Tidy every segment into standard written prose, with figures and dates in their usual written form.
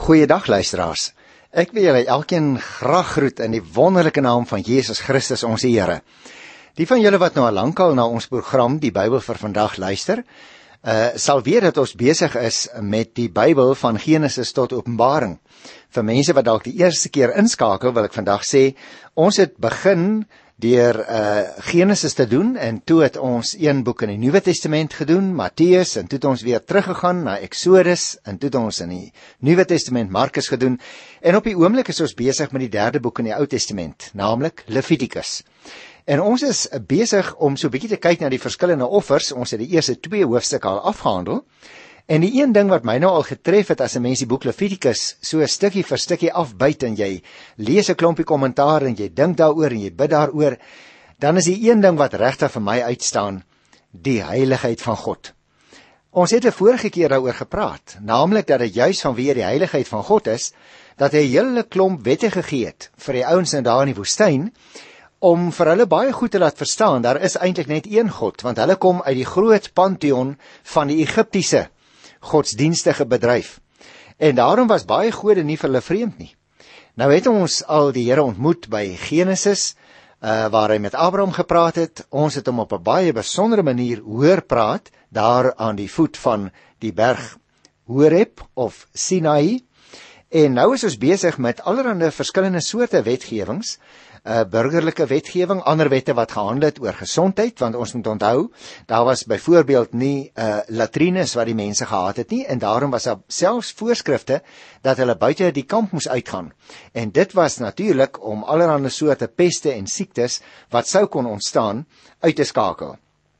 Goeiedag luisteraars. Ek wil julle elkeen graag groet in die wonderlike naam van Jesus Christus ons Here. Die van julle wat nou al lankal na ons program Die Bybel vir vandag luister, sal weet dat ons besig is met die Bybel van Genesis tot Openbaring. Vir mense wat dalk die eerste keer inskakel, wil ek vandag sê, ons het begin deur Genesis te doen, en toe het ons een boek in die Nuwe Testament gedoen, Matteus, en toe het ons weer teruggegaan na Exodus, en toe het ons in die Nuwe Testament Markus gedoen, en op die oomblik is ons besig met die derde boek in die Ou Testament, naamlik Levitikus. En ons is besig om so 'n bietjie te kyk na die verskillende offers. Ons het die eerste 2 hoofstukke al afgehandel. En die een ding wat my nou al getref het as 'n mens die boek Levitikus so stukkie vir stukkie afbyt en jy lees 'n klompie kommentaar en jy dink daaroor en jy bid daaroor, dan is die een ding wat regtig vir my uitstaan, die heiligheid van God. Ons het 'n vorige keer daaroor gepraat, naamlik dat dit juis vanweë die heiligheid van God is, dat hy 'n hele klomp wette gegee het vir die ouens daar in die woestyn, om vir hulle baie goed te laat verstaan, daar is eintlik net een God, want hulle kom uit die groot pantheon van die Egiptiese godsdienstige bedryf. En daarom was baie gode nie vir hulle vreemd nie. Nou het ons al die Here ontmoet by Genesis, waar hy met Abraham gepraat het. Ons het hom op 'n baie besondere manier hoor praat, daar aan die voet van die berg Horeb of Sinai. En nou is ons besig met allerlei verskillende soorte wetgewings, burgerlike wetgewing, ander wette wat gehandel het oor gesondheid, want ons moet onthou, daar was byvoorbeeld nie latrines wat die mense gehad het nie, en daarom was daar selfs voorskrifte dat hulle buite die kamp moes uitgaan. En dit was natuurlik om allerlei soorte peste en siektes wat sou kon ontstaan uit te skakel.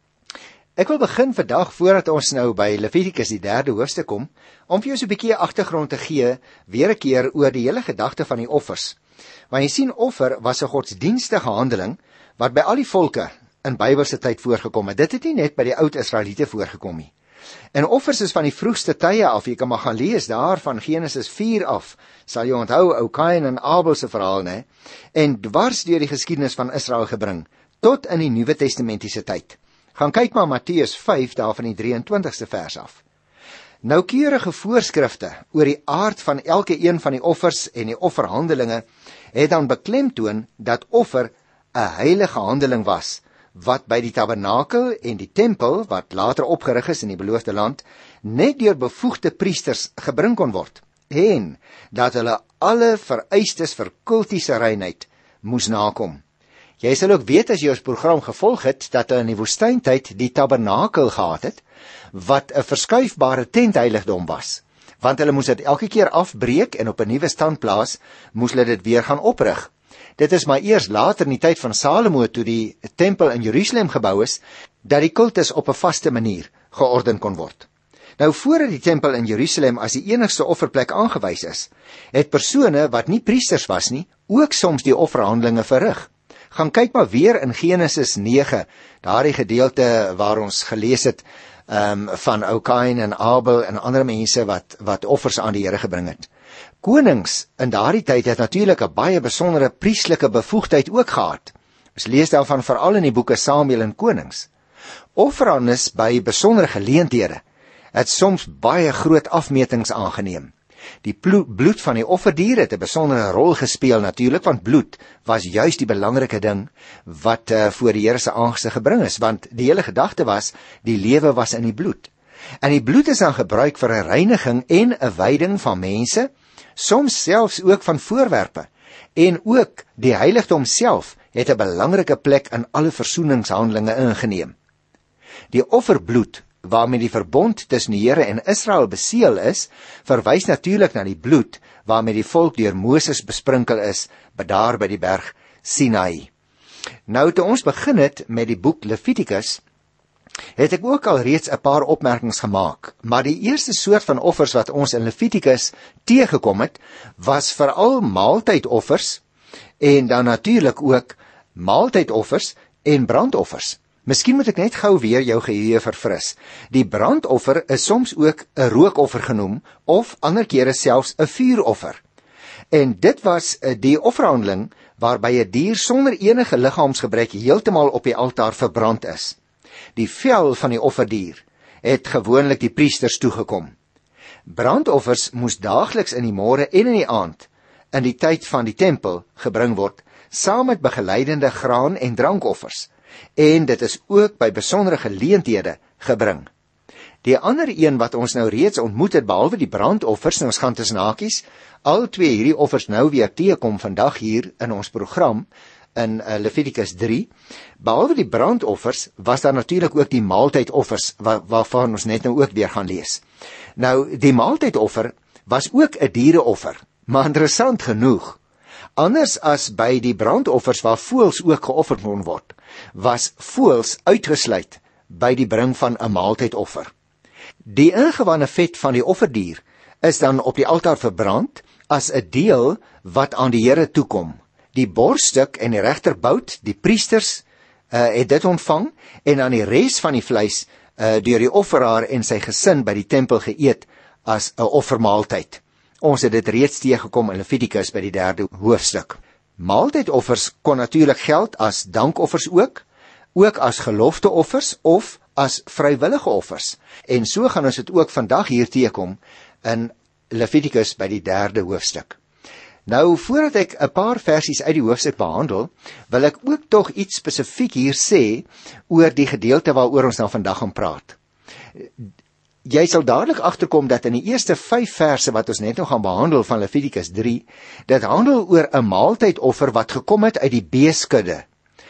Ek wil begin vandag, voordat ons nou by Levitikus die 3de hoofstuk kom, om vir jou so 'n bietjie agtergrond te gee, weer 'n keer oor die hele gedagte van die offers. Want jy sien, offer was 'n godsdienstige handeling wat by al die volke in Bybelse tyd voorgekom het. Dit het nie net by die oud Israeliete voorgekom nie. En offers is van die vroegste tye af, jy kan maar gaan lees daar van Genesis 4 af, sal jy onthou ou Kain en Abel se verhaal, né? En dwars deur die geskiedenis van Israel gebring, tot in die Nuwe Testamentiese tyd. Gaan kyk maar Matteus 5, daar van die 23ste vers af. Noukeurige voorskrifte oor die aard van elke een van die offers en die offerhandelinge het dan beklemtoon dat offer 'n heilige handeling was, wat by die tabernakel en die tempel, wat later opgerig is in die beloofde land, net deur bevoegde priesters gebring kon word, en dat hulle alle vereistes vir kultiese reinheid moes nakom. Jy sal ook weet, as jy ons program gevolg het, dat hulle in die woestyntyd die tabernakel gehad het, wat 'n verskuifbare tentheiligdom was, want hulle moes dit elke keer afbreek en op 'n nuwe stand plaas, moes hulle dit weer gaan oprig. Dit is maar eers later in die tyd van Salomo, toe die tempel in Jerusalem gebou is, dat die kultus op 'n vaste manier georden kon word. Nou, voordat die tempel in Jerusalem as die enigste offerplek aangewys is, het persone wat nie priesters was nie, ook soms die offerhandelinge verrig. Gaan kyk maar weer in Genesis 9, daardie gedeelte waar ons gelees het van ou Kain en Abel en ander mense wat offers aan die Here gebring het. Konings in daardie tyd het natuurlik 'n baie besondere priestelike bevoegdheid ook gehad. Ons lees daarvan veral in die boeke Samuel en Konings. Offerandes by besondere geleenthede het soms baie groot afmetings aangeneem. Die bloed van die offerdier het 'n besondere rol gespeel natuurlik, want bloed was juis die belangrike ding wat voor die Here se aangesig gebring is, want die hele gedagte was, die lewe was in die bloed. En die bloed is dan gebruik vir 'n reiniging en 'n wyding van mense, soms selfs ook van voorwerpe. En ook die heiligdom self het 'n belangrike plek in alle versoeningshandelinge ingeneem. Die offerbloed waarmee die verbond tussen die Here en Israel beseël is, verwys natuurlik na die bloed waarmee die volk deur Moses besprinkel is, daar by die berg Sinai. Nou, toe ons begin het met die boek Levitikus, het ek ook al reeds 'n paar opmerkings gemaak, maar die eerste soort van offers wat ons in Levitikus teëgekom het, was veral maaltydoffers, en dan natuurlik ook maaltydoffers en brandoffers. Miskien moet ek net gou weer jou geheue verfris. Die brandoffer is soms ook 'n rookoffer genoem, of ander kere selfs 'n vuuroffer. En dit was die offerhandeling waarby 'n dier sonder enige liggaamsgebrek heeltemal op die altaar verbrand is. Die vel van die offerdier het gewoonlik die priesters toegekom. Brandoffers moes daagliks in die môre en in die aand in die tyd van die tempel gebring word, saam met begeleidende graan- en drankoffers, en dit is ook by besondere geleenthede gebring. Die ander een wat ons nou reeds ontmoet het, behalwe die brandoffers, en ons gaan tussen hakies, al twee hierdie offers nou weer teekom vandag hier in ons program, in Levitikus 3, behalwe die brandoffers, was daar natuurlik ook die maaltydoffers, waarvan ons net nou ook weer gaan lees. Nou, die maaltydoffer was ook 'n diereoffer, maar interessant genoeg, anders as by die brandoffers waar voëls ook geoffer kon word, was voëls uitgesluit by die bring van 'n maaltydoffer. Die ingewande vet van die offerdier is dan op die altaar verbrand as 'n deel wat aan die Here toekom. Die borststuk en die regterbout, die priesters het dit ontvang, en dan die res van die vleis deur die offeraar en sy gesin by die tempel geëet as 'n offermaaltyd. Ons het dit reeds teëgekom in Levitikus by die 3de hoofstuk. Maaltydoffers kon natuurlik geld as dankoffers ook as gelofteoffers of as vrywillige offers. En so gaan ons dit ook vandag hier teekom in Levitikus by die 3de hoofstuk. Nou, voordat ek 'n paar versies uit die hoofstuk behandel, wil ek ook tog iets spesifiek hier sê oor die gedeelte waaroor ons nou vandag gaan praat. Jy sal dadelik agterkom dat in die eerste 5 verse wat ons net nou gaan behandel van Levitikus 3, dit handel oor 'n maaltydoffer wat gekom het uit die beeskudde.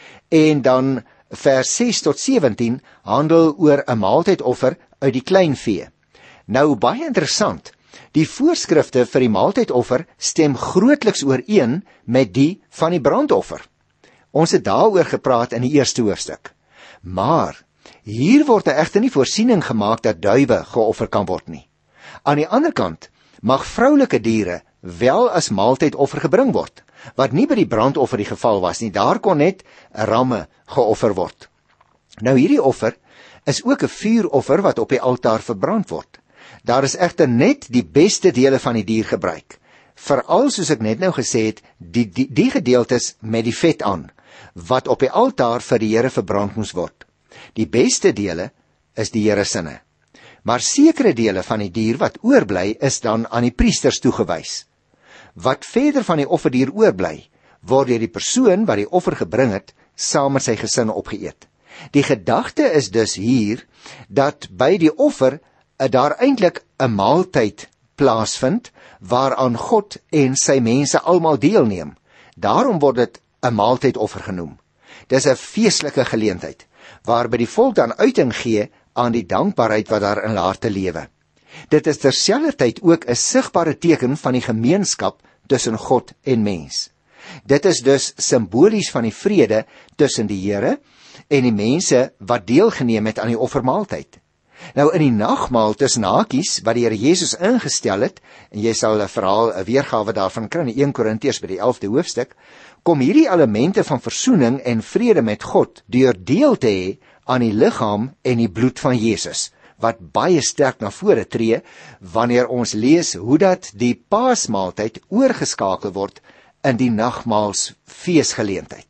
En dan vers 6 tot 17 handel oor 'n maaltydoffer uit die kleinvee. Nou, baie interessant, die voorskrifte vir die maaltydoffer stem grootliks ooreen met die van die brandoffer. Ons het daaroor gepraat in die eerste hoofstuk. Maar hier word egter nie voorsiening gemaak dat duwe geoffer kan word nie. Aan die ander kant mag vroulike diere wel as maaltydoffer gebring word, wat nie by die brandoffer die geval was nie. Daar kon net ramme geoffer word. Nou, hierdie offer is ook 'n vuuroffer wat op die altaar verbrand word. Daar is egter net die beste dele van die dier gebruik, veral soos ek net nou gesê het, die gedeeltes met die vet aan, wat op die altaar vir die Here verbrand moes word. Die beste dele is die Here sinne. Maar sekere dele van die dier wat oorbly is dan aan die priesters toegewys. Wat verder van die offerdier oorbly, word deur die persoon wat die offer gebring het, saam met sy gesin opgeëet. Die gedagte is dus hier dat by die offer daar eintlik 'n maaltyd plaasvind waaraan God en sy mense almal deelneem. Daarom word dit 'n maaltydoffer genoem. Dis 'n feestelike geleentheid waarby die volk dan uiting gee aan die dankbaarheid wat daar in hulle harte lewe. Dit is terselfdertyd ook 'n sigbare teken van die gemeenskap tussen God en mens. Dit is dus simbolies van die vrede tussen die Here en die mense wat deelgeneem het aan die offermaaltyd. Nou, in die nagmaal tussen hakies wat die Here Jesus ingestel het, en jy sal 'n verhaal, 'n weergawe daarvan kry in 1 Korintiërs by die 11de hoofstuk, kom hierdie elemente van versoening en vrede met God deur deel te hê aan die liggaam en die bloed van Jesus, wat baie sterk na vore tree wanneer ons lees hoe dat die paasmaaltyd oorgeskakel word in die nagmaals feesgeleentheid.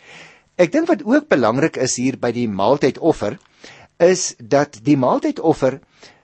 Ek dink wat ook belangrik is hier by die maaltydoffer, is dat die maaltydoffer,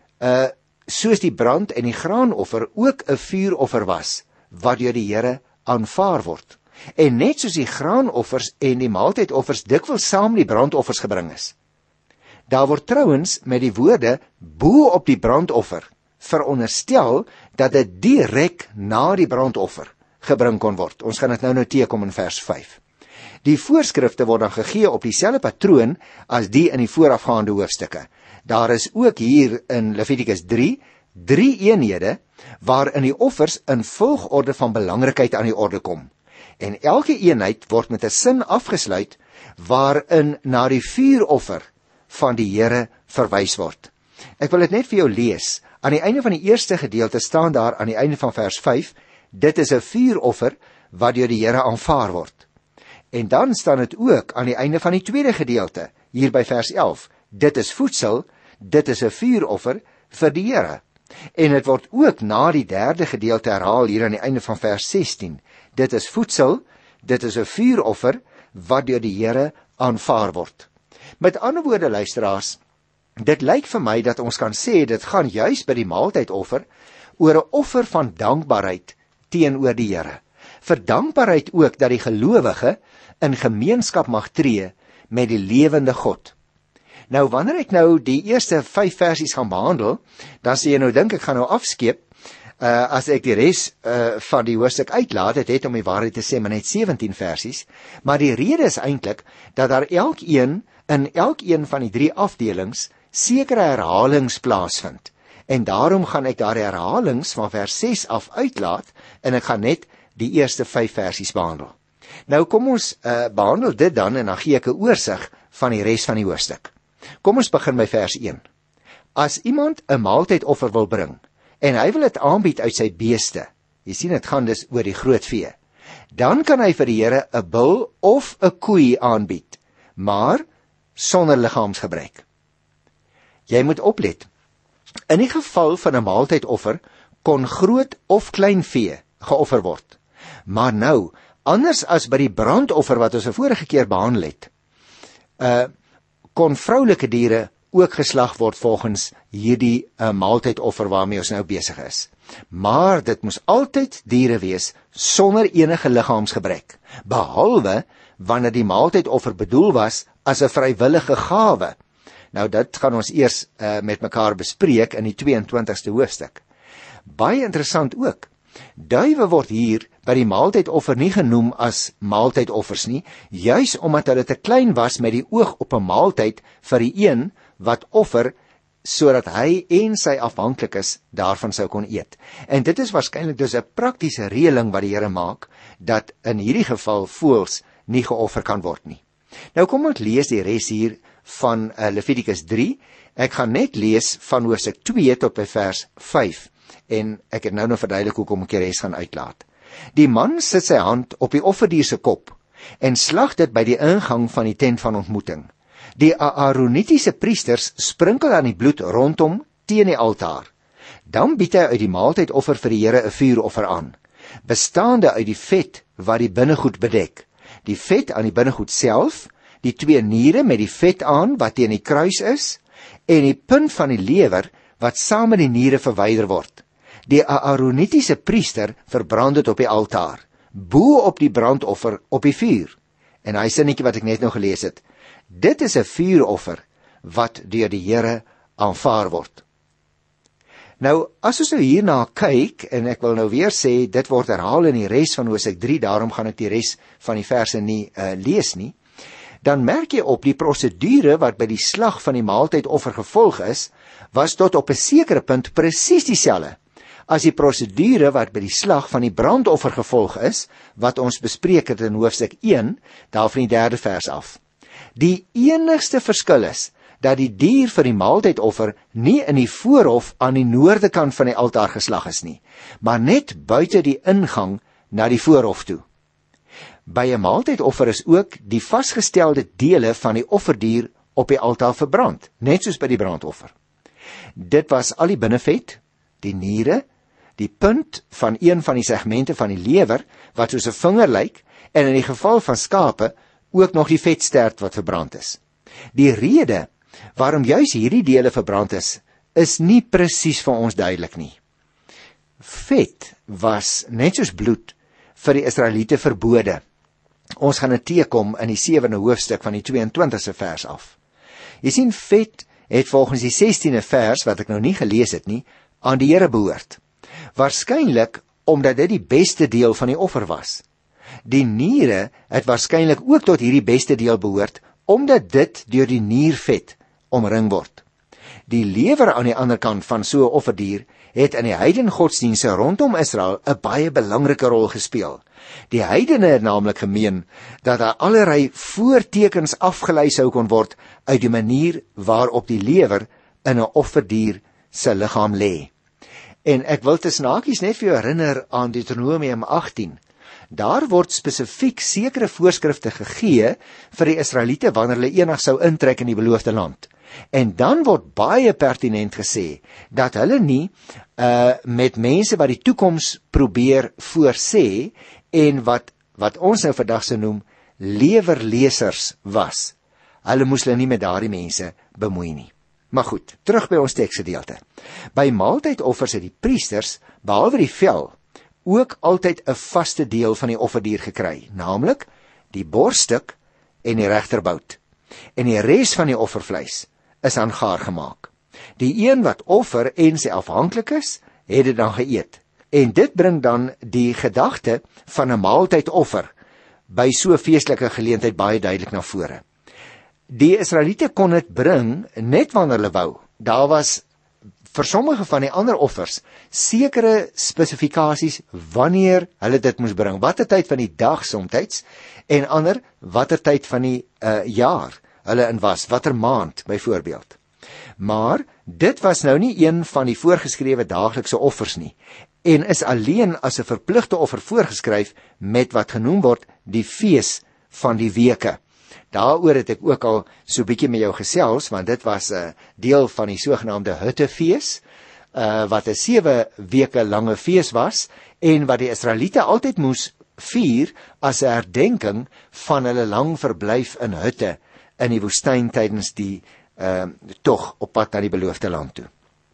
soos die brand- en die graanoffer, ook 'n vuuroffer was, wat deur die Here aanvaar word. En net soos die graanoffers en die maaltydoffers dikwels saam die brandoffers gebring is. Daar word trouens met die woorde bo op die brandoffer veronderstel dat dit direk na die brandoffer gebring kon word. Ons gaan dit nou teekom in vers 5. Die voorskrifte word dan gegee op dieselfde patroon as die in die voorafgaande hoofstukke. Daar is ook hier in Levitikus 3 eenhede waarin die offers in volgorde van belangrikheid aan die orde kom. En elke eenheid word met 'n sin afgesluit waarin na die vuuroffer van die Here verwys word. Ek wil dit net vir jou lees. Aan die einde van die eerste gedeelte staan daar aan die einde van vers 5, dit is 'n vuuroffer wat deur die Here aanvaar word. En dan staan dit ook aan die einde van die tweede gedeelte, hier by vers 11, dit is voedsel, dit is 'n vuuroffer vir die Here. En dit word ook na die derde gedeelte herhaal hier aan die einde van vers 16. Dit is voedsel, dit is 'n vuuroffer wat deur die Here aanvaar word. Met ander woorde, luisteraars, Dit lyk vir my dat ons kan sê, dit gaan juis by die maaltydoffer oor 'n offer van dankbaarheid teenoor die Here. Vir dankbaarheid ook dat die gelowige in gemeenskap mag tree met die lewende God. Nou, wanneer ek nou die eerste 5 versies gaan behandel, dan sê jy nou, dink ek gaan nou afskeep, as ek die res van die hoofstuk uitlaat. Dit het om die waarheid te sê maar net 17 versies, maar die rede is eintlik dat daar in elkeen van die 3 afdelings sekere herhalings plaasvind. En daarom gaan ek daar herhalings van vers 6 af uitlaat, en ek gaan net die eerste 5 versies behandel. Nou kom ons behandel dit dan, en dan gee ek 'n oorsig van die res van die hoofstuk. Kom ons begin by vers 1. As iemand 'n maaltydoffer wil bring, en hy wil dit aanbied uit sy beeste, jy sien, dit gaan dus oor die groot vee, dan kan hy vir die Here 'n bul of 'n koei aanbied, maar sonder liggaamsgebrek. Jy moet oplet. In die geval van 'n maaltydoffer kon groot of klein vee geoffer word. Maar nou, anders as by die brandoffer wat ons 'n vorige keer behandel het, kon vroulike diere ook geslag word volgens hierdie maaltydoffer waarmee ons nou besig is. Maar dit moes altyd diere wees sonder enige liggaamsgebrek, behalwe wanneer die maaltydoffer bedoel was as 'n vrywillige gawe. Nou, dit gaan ons eers met mekaar bespreek in die 22ste hoofstuk. Baie interessant ook, duwe word hier by die maaltydoffer nie genoem as maaltydoffers nie, juis omdat hulle te klein was met die oog op 'n maaltyd vir die een wat offer, sodat hy en sy afhanklik is daarvan sou kon eet. En dit is waarskynlik dus 'n praktiese reëling wat die Here maak, dat in hierdie geval voëls nie geoffer kan word nie. Nou kom ons lees die res hier van Levitikus 3. Ek gaan net lees van hoofstuk 2 tot by vers 5. En ek het nou verduidelik hoekom ek die res gaan uitlaat. Die man sit sy hand op die offerdier se kop en slag dit by die ingang van die tent van ontmoeting. Die Aaronitiese priesters sprinkel aan die bloed rondom teen die altaar. Dan bied hy uit die maaltydoffer vir die Here 'n vuuroffer aan, bestaande uit die vet wat die binnegoed bedek, die vet aan die binnegoed self, die 2 niere met die vet aan wat teen die kruis is, en die punt van die lewer wat saam met die niere verwyder word. Die Aaronitiese priester verbrand dit op die altaar, bo op die brandoffer op die vuur. En hy sinnetjie wat ek net nou gelees het, dit is 'n vuuroffer wat deur die Here aanvaar word. Nou, as ons nou hierna kyk, en ek wil nou weer sê, dit word herhaal in die res van hoofstuk 3, daarom gaan ek die res van die verse nie lees nie, dan merk jy op die prosedure wat by die slag van die maaltydoffer gevolg is, was tot op 'n sekere punt presies dieselfde as die prosedure wat by die slag van die brandoffer gevolg is, wat ons bespreek het in hoofstuk 1, daar van die 3de vers af. Die enigste verskil is dat die dier vir die maaltydoffer nie in die voorhof aan die noorde kant van die altaar geslag is nie, maar net buite die ingang na die voorhof toe. By 'n maaltydoffer is ook die vasgestelde dele van die offerdier op die altaar verbrand, net soos by die brandoffer. Dit was al die binnevet, die niere, die punt van een van die segmente van die lewer, wat soos 'n vinger lyk, en in die geval van skape, ook nog die vetstert wat verbrand is. Die rede waarom juis hierdie dele verbrand is nie presies vir ons duidelik nie. Vet was, net soos bloed, vir die Israeliete verbode. Ons gaan dit teekom in die 7de hoofstuk van die 22ste vers af. Jy sien, vet het volgens die 16de vers, wat ek nou nie gelees het nie, aan die Here behoort. Waarskynlik omdat dit die beste deel van die offer was. Die niere het waarskynlik ook tot hierdie beste deel behoort, omdat dit deur die niervet omring word. Die lewer aan die ander kant van so 'n offerdier het in die heidengodsdienste rondom Israel 'n baie belangrike rol gespeel. Die heidene het naamlik gemeen dat daar allerlei voortekens afgelei sou kon word uit die manier waarop die lewer in 'n offerdier se liggaam lê. En ek wil tussen hakies net vir jou herinner aan Deuteronomium 18. Daar word spesifiek sekere voorskrifte gegee vir die Israeliete wanneer hulle eendag sou intrek in die beloofde land. En dan word baie pertinent gesê dat hulle nie met mense wat die toekoms probeer voorsê en wat ons nou vandag sou noem lewerlesers was. Hulle moes hulle nie met daardie mense bemoei nie. Maar goed, terug by ons teksgedeelte. By maaltydoffers het die priesters, behalwe die vel, ook altyd 'n vaste deel van die offerdier gekry, naamlik die borststuk en die regterbout. En die res van die offervleis is aan gaar gemaak. Die een wat offer en sy afhanklik is, het dit dan geëet. En dit bring dan die gedagte van 'n maaltydoffer by so 'n feestelike geleentheid baie duidelik na vore. Die Israeliete kon dit bring net wanneer hulle wou. Daar was vir sommige van die ander offers sekere spesifikasies wanneer hulle dit moes bring, watter tyd van die dag somtyds, en ander watter tyd van die jaar hulle in was, watter maand byvoorbeeld. Maar dit was nou nie een van die voorgeskrewe daaglikse offers nie, en is alleen as 'n verpligte offer voorgeskryf met wat genoem word die fees van die weke. Daaroor het ek ook al so bietjie met jou gesels, want dit was 'n deel van die sogenaamde Huttefees, wat 'n 7 weke lange fees was, en wat die Israeliete altyd moes vier as 'n herdenking van hulle lang verblyf in hutte in die woestyn tydens die tog op pad na die beloofde land toe.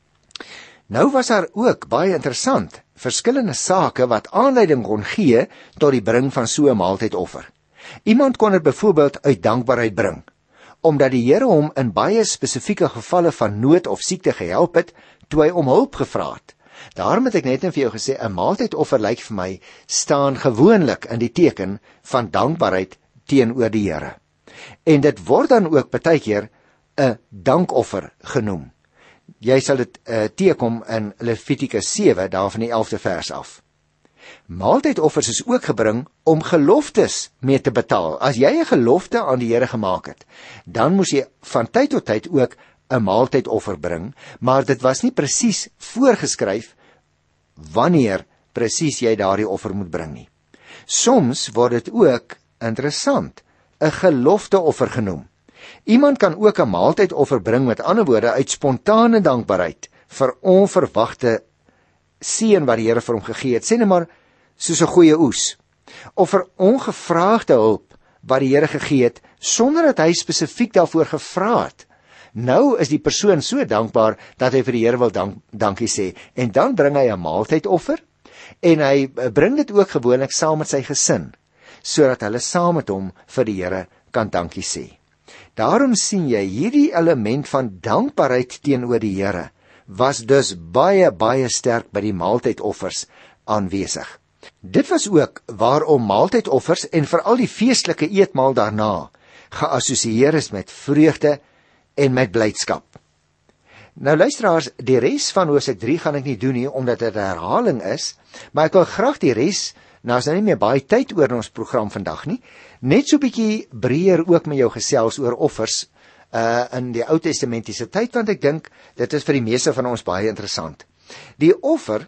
Nou was daar ook, baie interessant, verskillende sake wat aanleiding kon gee tot die bring van so 'n maaltydoffer. Iemand kon dit byvoorbeeld uit dankbaarheid bring, omdat die Here hom in baie spesifieke gevalle van nood of siekte gehelp het, toe hy om hulp gevra het. Daarom het ek net vir jou gesê, 'n maaltydoffer lyk vir my staan gewoonlik in die teken van dankbaarheid teenoor die Here. En dit word dan ook partykeer 'n dankoffer genoem. Jy sal dit teekom in Levitikus 7, daar van die 11de vers af. Maaltydoffers is ook gebring om geloftes mee te betaal. As jy 'n gelofte aan die Here gemaak het, dan moes jy van tyd tot tyd ook 'n maaltydoffer bring, maar dit was nie presies voorgeskryf wanneer presies jy daardie offer moet bring nie. Soms word dit ook, interessant, 'n gelofteoffer genoem. Iemand kan ook 'n maaltydoffer bring, met ander woorde, uit spontane dankbaarheid vir onverwagte seën wat die Here vir hom gegee het, sê net maar soos 'n goeie oes, of vir ongevraagde hulp wat die Here gegee het sonder dat hy spesifiek daarvoor gevra het. Nou is die persoon so dankbaar dat hy vir die Here wil dankie sê, en dan bring hy 'n maaltydoffer, en hy bring dit ook gewoonlik saam met sy gesin, sodat hulle saam met hom vir die Here kan dankie sê. Daarom sien jy hierdie element van dankbaarheid teenoor die Here was dus baie sterk by die maaltydoffers aanwesig. Dit was ook waarom maaltydoffers en veral die feestelike eetmaal daarna geassosieer is met vreugde en met blydskap. Nou luisteraars, die res van Hoofstuk 3 gaan ek nie doen nie, omdat dit 'n herhaling is, maar ek wil graag die res, nou is nou nie meer baie tyd oor in ons program vandag nie, net so bietjie breër ook met jou gesels oor offers in die Ou Testamentiese tyd, want ek dink dit is vir die meeste van ons baie interessant. Die offer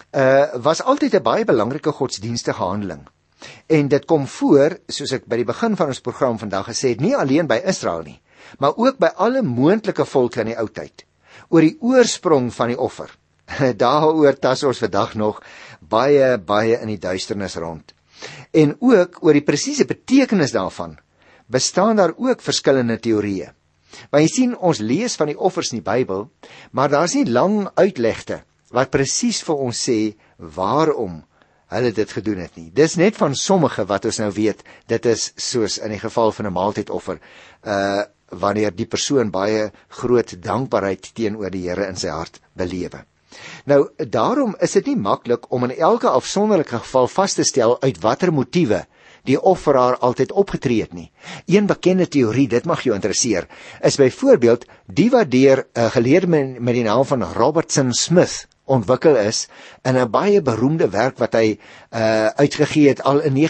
was altyd 'n baie belangrike godsdienstige handeling, en dit kom voor, soos ek by die begin van ons program vandag gesê het, nie alleen by Israel nie, maar ook by alle moontlike volke in die ou tyd. Oor die oorsprong van die offer, daaroor tas ons vandag nog baie in die duisternis rond. En ook oor die presiese betekenis daarvan bestaan daar ook verskillende teorieë. Want jy sien, ons lees van die offers in die Bybel, maar daar's nie lang uitlegte wat presies vir ons sê waarom hulle dit gedoen het nie. Dis net van sommige wat ons nou weet, dit is soos in die geval van 'n maaltydoffer, wanneer die persoon baie groot dankbaarheid teenoor die Here in sy hart belewe. Nou, daarom is dit nie maklik om in elke afsonderlike geval vas te stel uit watter motiewe die offeraar altyd opgetree het nie. Een bekende teorie, dit mag jou interesseer, is byvoorbeeld die wat deur 'n geleerde met die naam van Robertson Smith ontwikkel is in 'n baie beroemde werk wat hy uitgegee het al in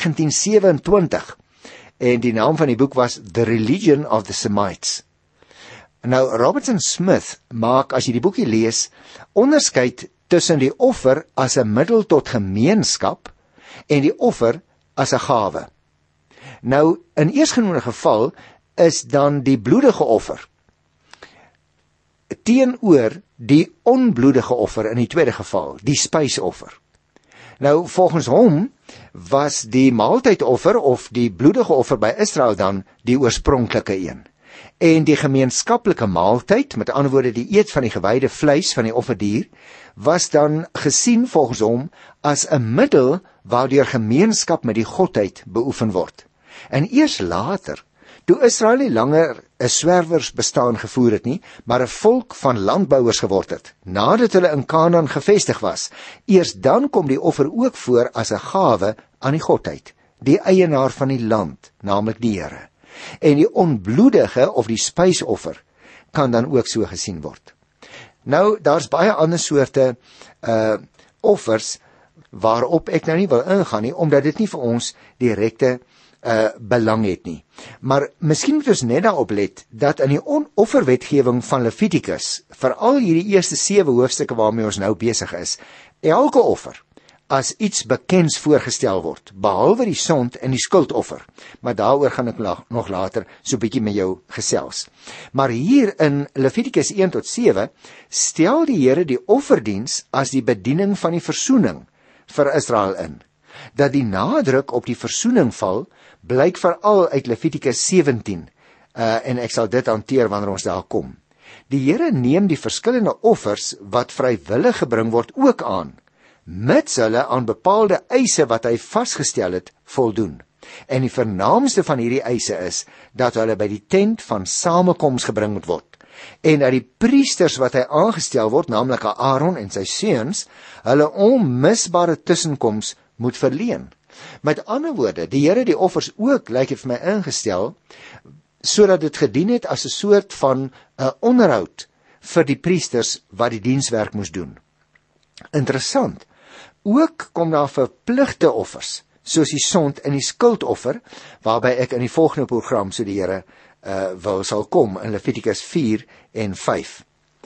1927. En die naam van die boek was The Religion of the Semites. Nou, Robertson Smith maak, as jy die boekie lees, onderskeid tussen die offer as 'n middel tot gemeenskap en die offer as 'n gawe. Nou, in eersgenoemde geval is dan die bloedige offer teenoor die onbloedige offer in die tweede geval, die spysoffer. Nou, volgens hom was die maaltydoffer of die bloedige offer by Israel dan die oorspronklike een. En die gemeenskaplike maaltyd, met ander woorde die eet van die gewyde vleis van die offerdier, was dan gesien volgens hom as 'n middel waardeur gemeenskap met die godheid beoefen word. En eers later, toe Israel nie langer 'n swerwersbestaan gevoer het nie, maar 'n volk van landbouers geword het, nadat hulle in Kanaan gevestig was, eers dan kom die offer ook voor as 'n gawe aan die godheid, die eienaar van die land, naamlik die Here. En die onbloedige of die spysoffer kan dan ook so gesien word. Nou, daar's baie ander soorte offers waarop ek nou nie wil ingaan nie, omdat dit nie vir ons direkte belang het nie. Maar miskien moet ons net daarop let dat in die offerwetgewing van Levitikus, veral hierdie eerste 7 hoofstukke waarmee ons nou besig is, elke offer as iets bekends voorgestel word, behalwe die sond en die skuldoffer. Maar daaroor gaan ek nog later so 'n bietjie met jou gesels. Maar hier in Levitikus 1 tot 7 stel die Here die offerdiens as die bediening van die versoening vir Israel in. Dat die nadruk op die versoening val, blyk veral uit Levitikus 17, en ek sal dit hanteer wanneer ons daar kom. Die Here neem die verskillende offers wat vrywillig gebring word ook aan, mits hulle aan bepaalde eise wat hy vasgestel het, voldoen. En die vernaamste van hierdie eise is, dat hulle by die tent van samekoms gebring moet word, en dat die priesters wat hy aangestel word, naamlik Aaron en sy seuns, hulle onmisbare tussenkoms moet verleen. Met ander woorde, die Here die offers ook, lyk het vir my ingestel, sodat dit gedien het as 'n soort van onderhoud vir die priesters wat die dienswerk moes doen. Interessant, ook kom daar verpligte offers, soos die sond en die skuldoffer, waarby ek in die volgende program, so die Here sal kom, in Levitikus 4 en 5.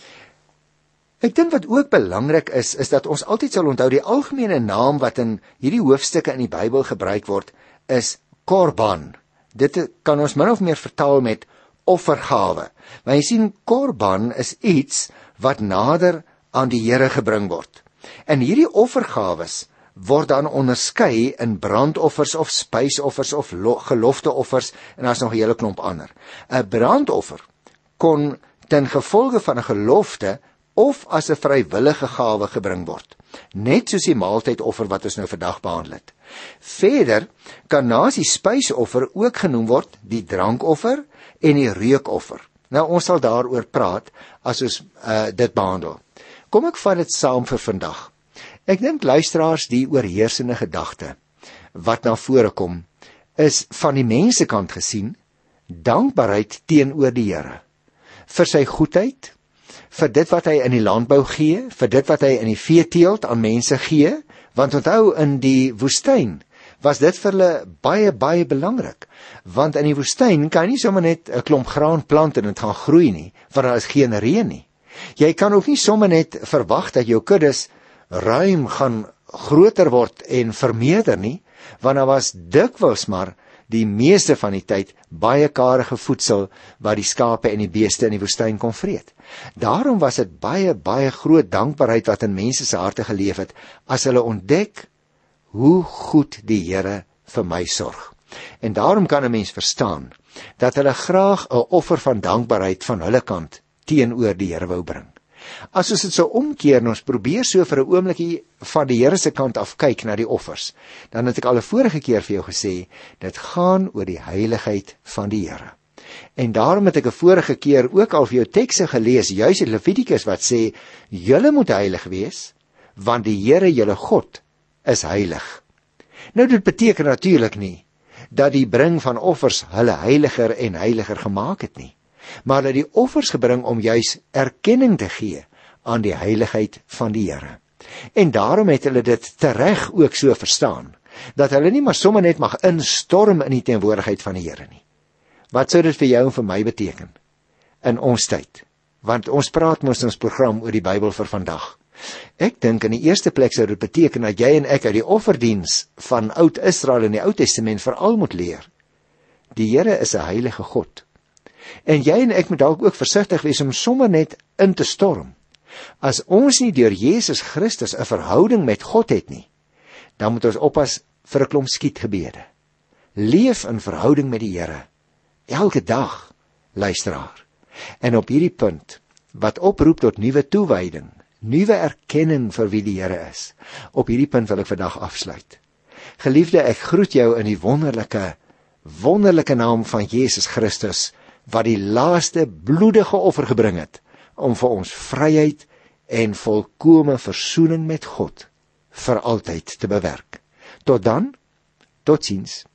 Ek dink wat ook belangrik is dat ons altyd sal onthou, die algemene naam wat in hierdie hoofstukke in die Bybel gebruik word, is korban. Dit kan ons min of meer vertaal met offergawe. Maar jy sien, korban is iets wat nader aan die Here gebring word. En hierdie offergawes word dan onderskei in brandoffers of spysoffers of gelofteoffers, en daar's nog 'n hele klomp ander. 'n Brandoffer kon ten gevolge van 'n gelofte of as 'n vrywillige gawe gebring word, net soos die maaltydoffer wat ons nou vandag behandel het. Verder kan naas die spysoffer ook genoem word die drankoffer en die reukoffer. Nou, ons sal daaroor praat as ons dit behandel. Kom ek vat dit saam vir vandag. Ek dink luisteraars, die oorheersende gedagte wat na vore kom, is van die mensekant gesien dankbaarheid teenoor die Here vir sy goedheid, vir dit wat hy in die landbou gee, vir dit wat hy in die veeteelt aan mense gee, want onthou, in die woestyn was dit vir hulle baie, baie belangrik, want in die woestyn kan jy nie sommer net 'n klomp graan plant en dit gaan groei nie, want daar is geen reën nie. Jy kan ook nie sommer net verwag dat jou kuddes ruim gaan groter word en vermeerder nie, want daar was dikwels maar die meeste van die tyd baie karige voedsel wat die skape en die beeste in die woestyn kon vreet. Daarom was dit baie, baie groot dankbaarheid wat in mense se harte geleef het, as hulle ontdek hoe goed die Here vir my sorg. En daarom kan 'n mens verstaan dat hulle graag 'n offer van dankbaarheid van hulle kant teenoor die Here wou bring. As ons dit so omkeer en ons probeer so vir 'n oombliekie van die Here se kant af kyk na die offers, dan het ek al 'n vorige keer vir jou gesê, dit gaan oor die heiligheid van die Here. En daarom het ek 'n vorige keer ook al vir jou tekste gelees, juis in Levitikus, wat sê, julle moet heilig wees, want die Here julle God is heilig. Nou, dit beteken natuurlik nie dat die bring van offers hulle heiliger en heiliger gemaak het nie, maar hulle die offers gebring om juis erkenning te gee aan die heiligheid van die Here. En daarom het hulle dit tereg ook so verstaan, dat hulle nie maar sommer net mag instorm in die teenwoordigheid van die Here nie. Wat sou dit vir jou en vir my beteken in ons tyd? Want ons praat mos in ons program oor die Bybel vir vandag. Ek dink in die eerste plek sou dit beteken dat jy en ek uit die offerdiens van Oud Israel in die Ou Testament veral moet leer. Die Here is 'n heilige God. En jy en ek moet dalk ook versigtig wees om sommer net in te storm. As ons nie deur Jesus Christus 'n verhouding met God het nie, dan moet ons oppas vir 'n klomp skietgebede. Leef in verhouding met die Here, elke dag, luisteraar. En op hierdie punt, wat oproep tot nuwe toewyding, nuwe erkenning vir wie die Here is, op hierdie punt wil ek vandag afsluit. Geliefde, ek groet jou in die wonderlike naam van Jesus Christus, wat die laaste bloedige offer gebring het, om vir ons vryheid en volkome versoening met God vir altyd te bewerk. Tot dan, totsiens.